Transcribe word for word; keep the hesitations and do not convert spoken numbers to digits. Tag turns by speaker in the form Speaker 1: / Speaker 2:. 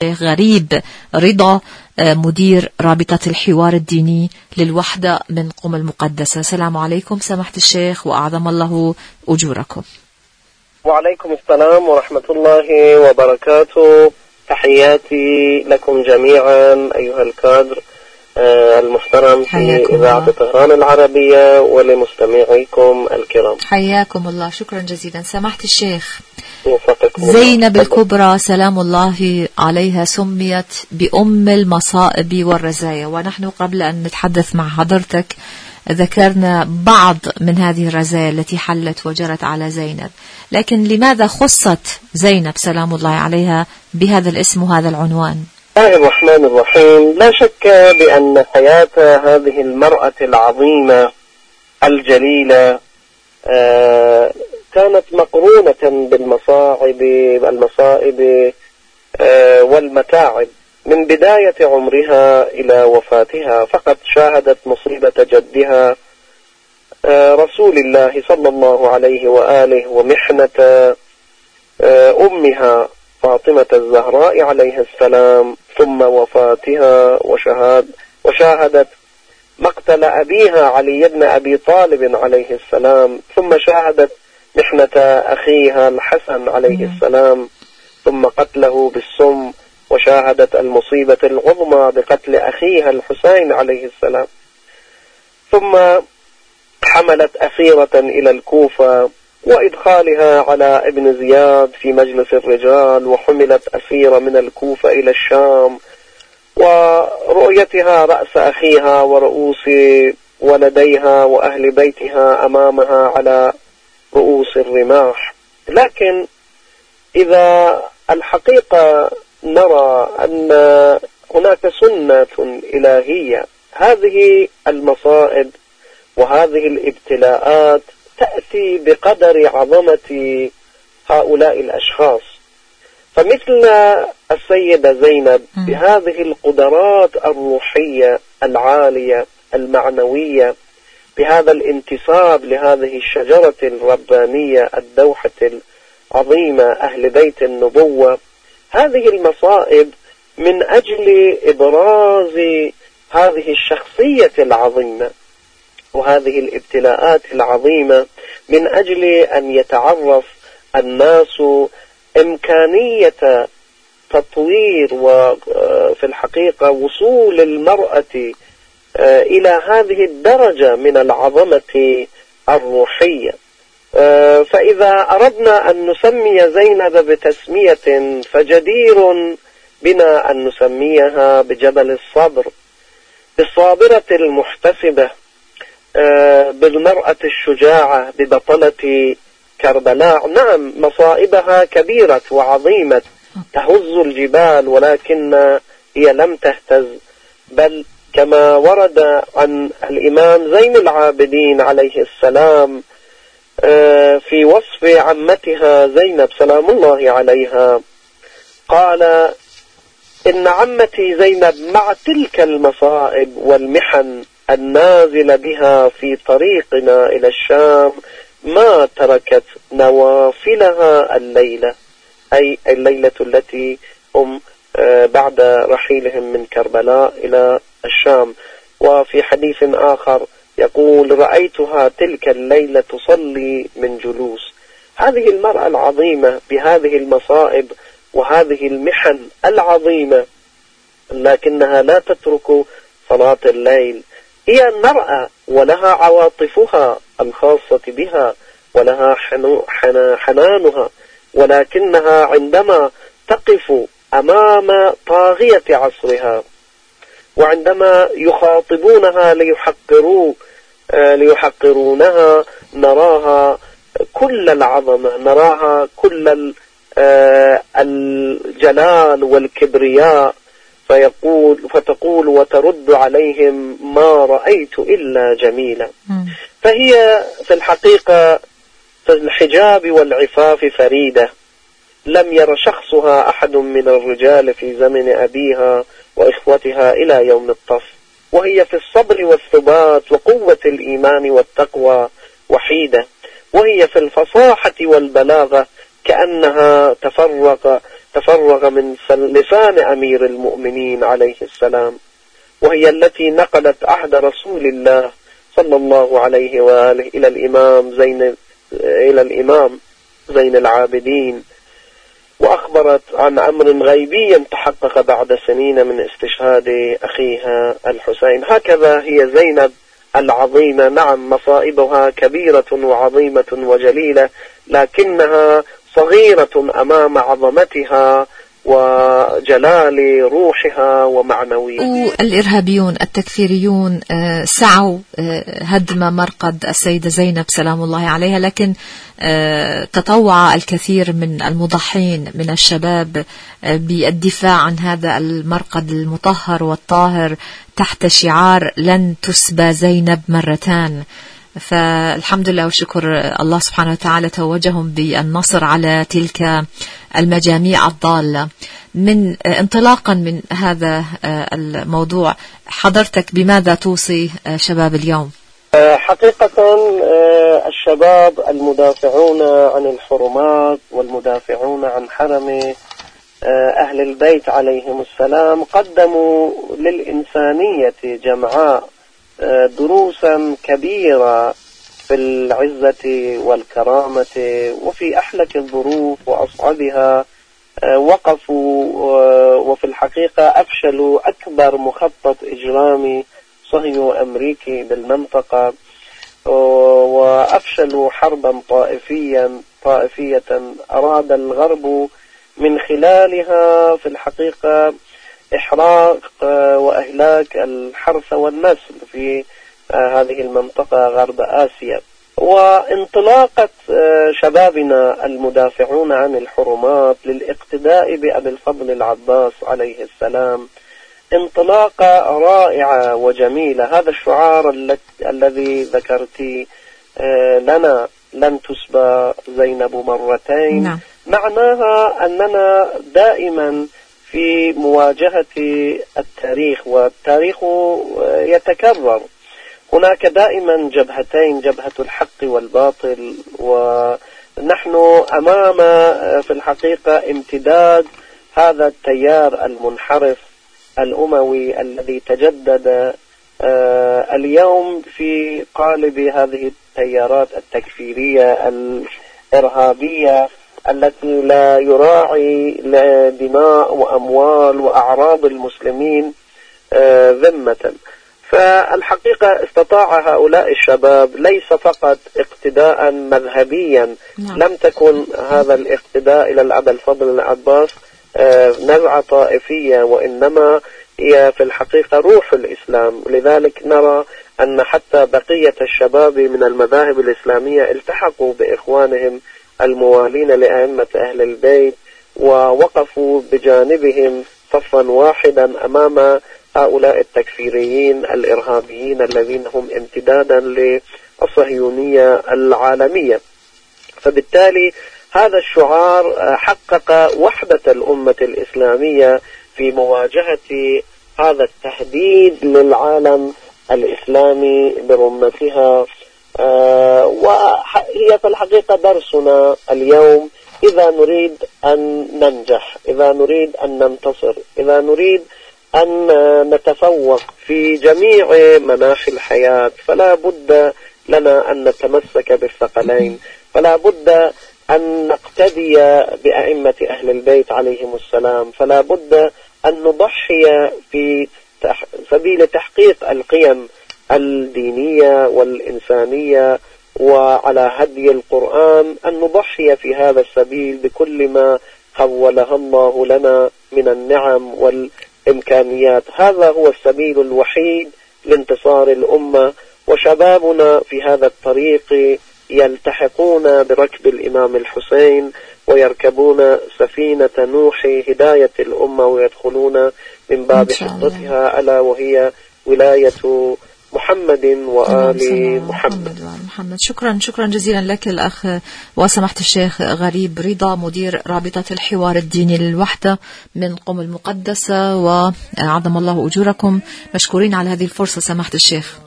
Speaker 1: غريب رضا مدير رابطة الحوار الديني للوحدة من قم المقدسة. السلام عليكم سماحة الشيخ وأعظم الله أجوركم.
Speaker 2: وعليكم السلام ورحمة الله وبركاته. تحياتي لكم جميعا أيها الكادر المحترم في إذاعة طهران العربية ولمستمعيكم الكرام.
Speaker 1: حياكم الله، شكرا جزيلا سماحة الشيخ. زينب الكبرى سلام الله عليها سميت بأم المصائب والرزايا، ونحن قبل أن نتحدث مع حضرتك ذكرنا بعض من هذه الرزايا التي حلت وجرت على زينب، لكن لماذا خصت زينب سلام الله عليها بهذا الاسم وهذا العنوان؟
Speaker 2: بسم الله الرحمن الرحيم. لا شك بأن حياة هذه المرأة العظيمة الجليلة آه كانت مقرونة بالمصاعب المصائب آه والمتاعب من بداية عمرها إلى وفاتها، فقد شاهدت مصيبة جدها آه رسول الله صلى الله عليه وآله ومحنة آه أمها فاطمة الزهراء عليه السلام، ثم وفاتها وشهاد وشاهدت مقتل أبيها علي بن أبي طالب عليه السلام، ثم شاهدت محنة أخيها الحسن عليه السلام، ثم قتله بالسم، وشاهدت المصيبة العظمى بقتل أخيها الحسين عليه السلام، ثم حملت أسيرة إلى الكوفة وإدخالها على ابن زياد في مجلس الرجال، وحملت أسيرة من الكوفة إلى الشام، ورؤيتها رأس أخيها ورؤوس ولديها وأهل بيتها أمامها على رؤوس الرماح. لكن إذا الحقيقة نرى أن هناك سنة إلهية، هذه المصائب وهذه الابتلاءات تأتي بقدر عظمة هؤلاء الأشخاص. فمثل السيدة زينب بهذه القدرات الروحية العالية المعنوية، بهذا الانتساب لهذه الشجرة الربانية الدوحة العظيمة أهل بيت النبوة، هذه المصائب من أجل إبراز هذه الشخصية العظيمة وهذه الابتلاءات العظيمة من أجل أن يتعرف الناس إمكانية تطوير وفي الحقيقة وصول المرأة إلى هذه الدرجة من العظمة الروحية. فإذا أردنا أن نسمي زينب بتسمية فجدير بنا أن نسميها بجبل الصبر، بالصابرة المحتسبة، بالمرأة الشجاعة، ببطلة كربلاء. نعم مصائبها كبيرة وعظيمة تهز الجبال، ولكن هي لم تهتز، بل كما ورد عن الإمام زين العابدين عليه السلام في وصف عمتها زينب سلام الله عليها، قال: إن عمتي زينب مع تلك المصائب والمحن النازل بها في طريقنا إلى الشام ما تركت نوافلها الليلة، أي الليلة التي هم بعد رحيلهم من كربلاء إلى الشام. وفي حديث آخر يقول: رأيتها تلك الليلة تصلي من جلوس. هذه المرأة العظيمة بهذه المصائب وهذه المحن العظيمة، لكنها لا تترك صلاة الليل. هي المرأة ولها عواطفها الخاصة بها ولها حنانها، ولكنها عندما تقف أمام طاغية عصرها وعندما يخاطبونها ليحقروا ليحقرونها نراها كل العظمة، نراها كل الجلال والكبرياء، فيقول فتقول وترد عليهم: ما رأيت إلا جميلا. فهي في الحقيقة في الحجاب والعفاف فريدة، لم ير شخصها أحد من الرجال في زمن أبيها وإخوتها إلى يوم الطف، وهي في الصبر والثبات وقوة الإيمان والتقوى وحيدة، وهي في الفصاحة والبلاغة كأنها تفرق تفرغ من لسان أمير المؤمنين عليه السلام، وهي التي نقلت عهد رسول الله صلى الله عليه وآله إلى الإمام زين إلى الإمام زين العابدين، وأخبرت عن أمر غيبي تحقق بعد سنين من استشهاد أخيها الحسين. هكذا هي زينب العظيمة، نعم مصائبها كبيرة وعظيمة وجليلة، لكنها صغيرة أمام عظمتها وجلال روحها ومعنويتها.
Speaker 1: والإرهابيون التكفيريون سعوا هدم مرقد السيدة زينب سلام الله عليها، لكن تطوع الكثير من المضحين من الشباب بالدفاع عن هذا المرقد المطهر والطاهر تحت شعار لن تسبى زينب مرتان. فالحمد لله والشكر الله سبحانه وتعالى توجهم بالنصر على تلك المجاميع الضالة. من انطلاقا من هذا الموضوع، حضرتك بماذا توصي شباب اليوم؟
Speaker 2: حقيقة الشباب المدافعون عن الحرمات والمدافعون عن حرم أهل البيت عليهم السلام قدموا للإنسانية جمعاء دروسا كبيرة في العزة والكرامة، وفي أحلك الظروف وأصعبها وقفوا وفي الحقيقة أفشلوا أكبر مخطط إجرامي صهيو أمريكي بالمنطقة، وأفشلوا حربا طائفيا طائفية أراد الغرب من خلالها في الحقيقة إحراق وإهلاك الحرث والنسل في هذه المنطقة غرب آسيا. وانطلاقة شبابنا المدافعون عن الحرمات للاقتداء بأبي الفضل العباس عليه السلام انطلاقة رائعة وجميلة. هذا الشعار الذي ذكرتي لنا لن تسبى زينب مرتين، نعم. معناها أننا دائما في مواجهة التاريخ، والتاريخ يتكرر، هناك دائما جبهتين، جبهة الحق والباطل، ونحن أمام في الحقيقة امتداد هذا التيار المنحرف الأموي الذي تجدد اليوم في قالب هذه التيارات التكفيرية الإرهابية التي لا يراعي دماء وأموال وأعراض المسلمين ذمة. فالحقيقة استطاع هؤلاء الشباب ليس فقط اقتداء مذهبيا، نعم. لم تكن هذا الاقتداء إلى الأبا الفضل العباس نزعة طائفية، وإنما هي في الحقيقة روح الإسلام. لذلك نرى أن حتى بقية الشباب من المذاهب الإسلامية التحقوا بإخوانهم الموالين لأئمة أهل البيت، ووقفوا بجانبهم صفا واحدا أمام هؤلاء التكفيريين الإرهابيين الذين هم امتدادا للصهيونية العالمية. فبالتالي هذا الشعار حقق وحدة الأمة الإسلامية في مواجهة هذا التهديد للعالم الإسلامي برمتها. آه وهي في الحقيقة درسنا اليوم، إذا نريد أن ننجح، إذا نريد أن ننتصر، إذا نريد أن نتفوق في جميع مناحي الحياة، فلا بد لنا أن نتمسك بالثقلين، فلا بد أن نقتدي بأئمة أهل البيت عليهم السلام، فلا بد أن نضحي في سبيل تحقيق القيم الدينية والإنسانية وعلى هدي القرآن، أن نضحي في هذا السبيل بكل ما خولها الله لنا من النعم والإمكانيات. هذا هو السبيل الوحيد لانتصار الأمة، وشبابنا في هذا الطريق يلتحقون بركب الإمام الحسين ويركبون سفينة نوح هداية الأمة ويدخلون من باب حطتها، ألا وهي ولاية محمد وآل محمد.
Speaker 1: محمد. شكرا شكرا جزيلا لك الأخ وسماحة الشيخ غريب رضا، مدير رابطة الحوار الديني للوحدة من قم المقدسة، وعظم الله أجوركم. مشكورين على هذه الفرصة سماحة الشيخ.